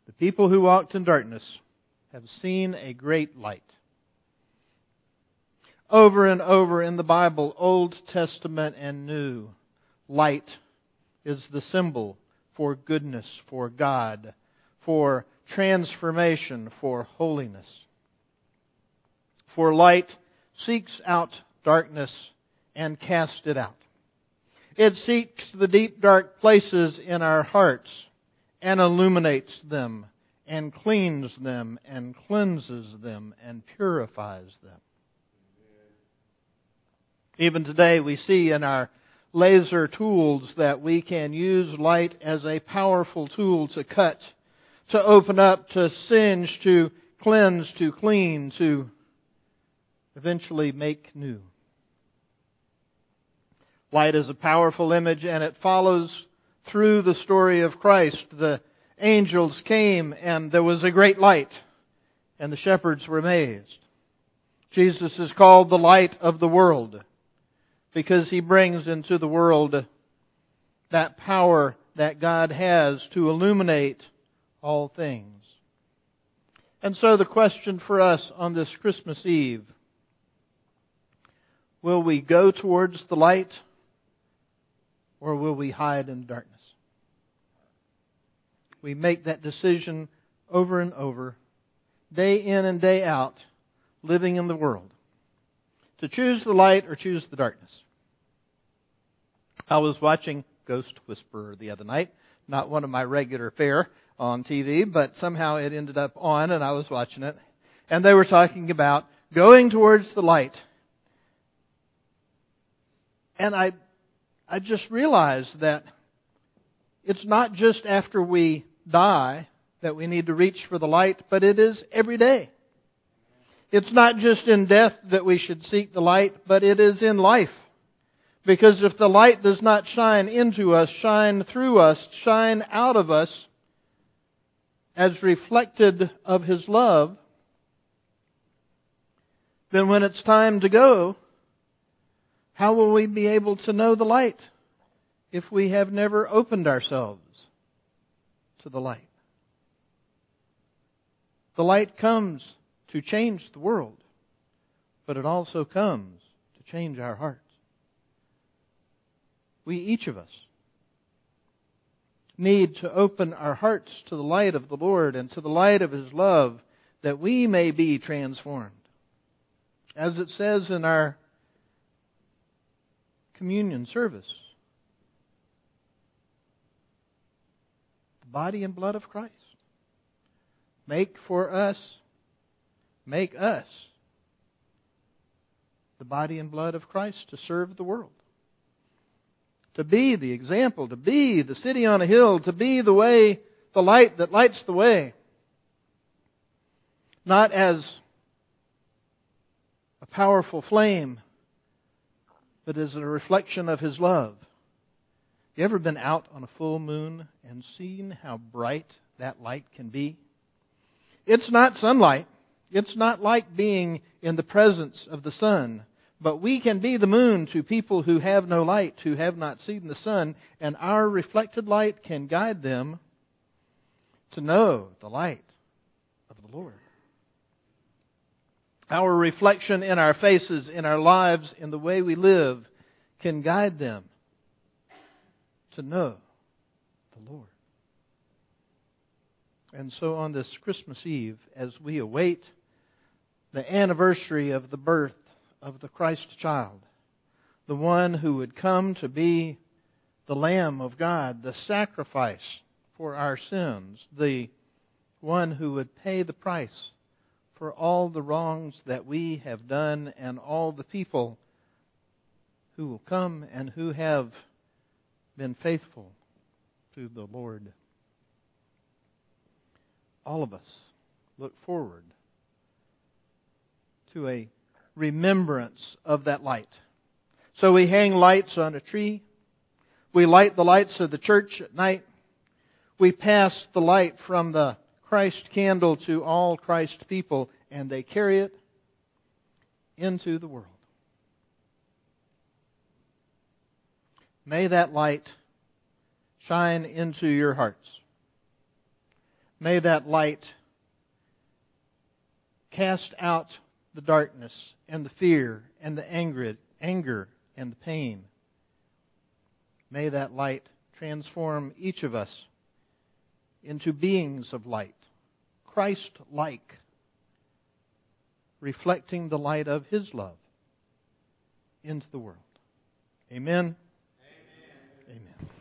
The people who walked in darkness have seen a great light. Over and over in the Bible, Old Testament and New, light is the symbol for goodness, for God, for transformation, for holiness. For light seeks out darkness and casts it out. It seeks the deep, dark places in our hearts and illuminates them and cleans them and cleanses them and purifies them. Even today we see in our laser tools that we can use light as a powerful tool to cut, to open up, to singe, to cleanse, to clean, to eventually make new. Light is a powerful image, and it follows through the story of Christ. The angels came and there was a great light, and the shepherds were amazed. Jesus is called the light of the world because He brings into the world that power that God has to illuminate all things. And so the question for us on this Christmas Eve, will we go towards the light or will we hide in darkness? We make that decision over and over, day in and day out, living in the world, to choose the light or choose the darkness. I was watching Ghost Whisperer the other night, not one of my regular fare on TV, but somehow it ended up on and I was watching it. And they were talking about going towards the light. And I just realized that it's not just after we die that we need to reach for the light, but it is every day. It's not just in death that we should seek the light, but it is in life. Because if the light does not shine into us, shine through us, shine out of us, as reflected of His love, then when it's time to go, how will we be able to know the light if we have never opened ourselves to the light? The light comes to change the world, but it also comes to change our hearts. We, each of us, need to open our hearts to the light of the Lord and to the light of His love that we may be transformed. As it says in our communion service, the body and blood of Christ make us the body and blood of Christ to serve the world. To be the example, to be the city on a hill, to be the way, the light that lights the way. Not as a powerful flame, but as a reflection of His love. You ever been out on a full moon and seen how bright that light can be? It's not sunlight. It's not like being in the presence of the sun. But we can be the moon to people who have no light, who have not seen the sun, and our reflected light can guide them to know the light of the Lord. Our reflection in our faces, in our lives, in the way we live, can guide them to know the Lord. And so on this Christmas Eve, as we await the anniversary of the birth of the Christ child, the one who would come to be the Lamb of God, the sacrifice for our sins, the one who would pay the price for all the wrongs that we have done and all the people who will come and who have been faithful to the Lord. All of us look forward to a remembrance of that light. So we hang lights on a tree. We light the lights of the church at night. We pass the light from the Christ candle to all Christ people, and they carry it into the world. May that light shine into your hearts. May that light cast out the darkness and the fear and the anger and the pain. May that light transform each of us into beings of light, Christ-like, reflecting the light of His love into the world. Amen. Amen. Amen.